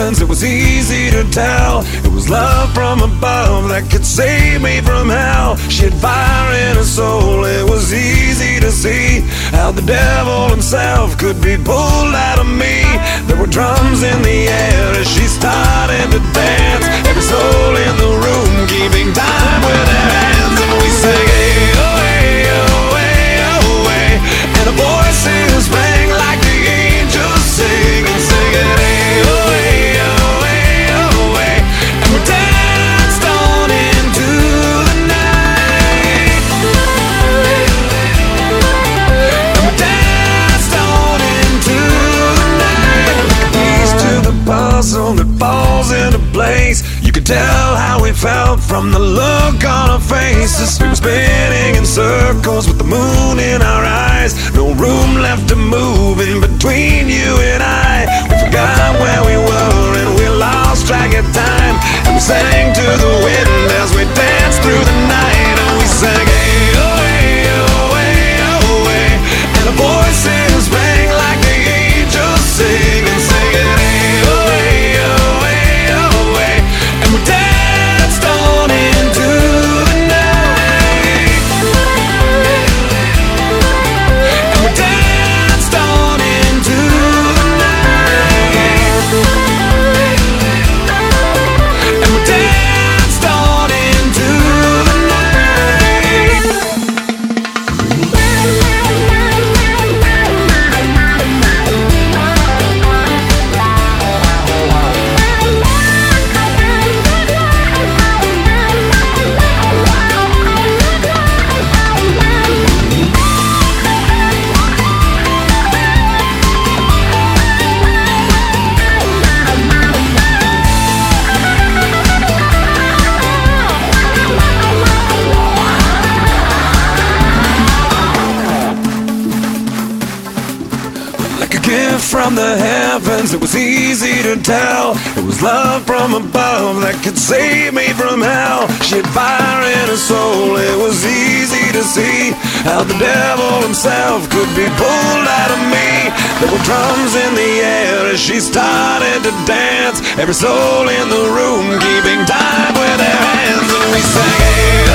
heavens, it was easy to tell. It was love from above that could save me from hell. She had fire in her soul, it was easy to see how the devil himself could be pulled out of me. There were drums in the air as she started to dance. Every soul in the room keeping time with their hands. And we sang, hey, oh, hey, oh, hey, oh, hey. And the voices rang like the angels sing and sing it, hey, oh, hey, oh, hey, oh, hey. And we danced on into the night. And we danced on into the night. Like a piece to the puzzle that falls into place. You could tell how we felt from the look on our faces. We were spinning in circles with the moon in our eyes. No room left to move in between you and I. We forgot where we were and we lost track of time. And we sang to the wind as we danced through the night. And we sang, hey, oh, hey, oh, hey, oh, hey. And the voices rang like the angels sing and sing it, hey, oh, hey, oh, hey, oh, hey. And we danced on into the night. And we danced on into the night. And we danced on into the night. Like a gift from the heavens, it was easy to tell. It was love from above that could save me from hell. She had fire in her soul, it was easy to see how the devil himself could be pulled out of me. There were drums in the air as she started to dance. Every soul in the room keeping time with their hands. And we sang, hey,